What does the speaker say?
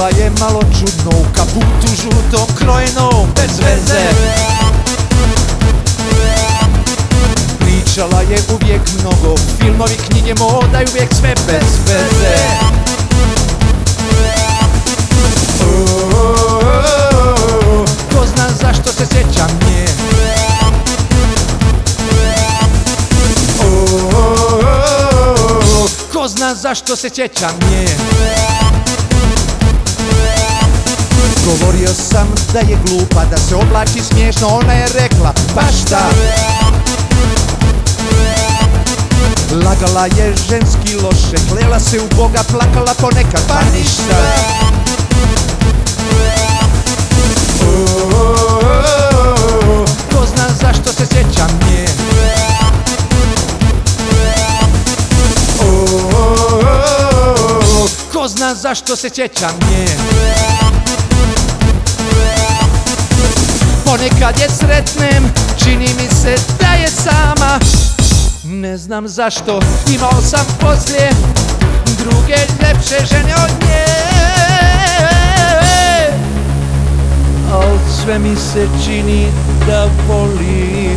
je malo čudno u kaputu žutom krojenom bez veze. Pričala je uvijek mnogo, filmovi, knjige, moda i uvijek sve bez veze. Ko zna zašto se sjećam nje? Ko zna zašto se sjećam nje? Govorio sam da je glupa, da se oblači smiješno, ona je rekla baš da. Lagala je ženski loše, klela se u Boga, plakala ponekad, pa ništa. Ko zna zašto se sjećam nje? Ko zna zašto se sjećam nje? Ponekad je sretnem, čini mi se da je sama. Ne znam zašto, imao sam poslije druge ljepše žene od nje. Al sve mi se čini da volim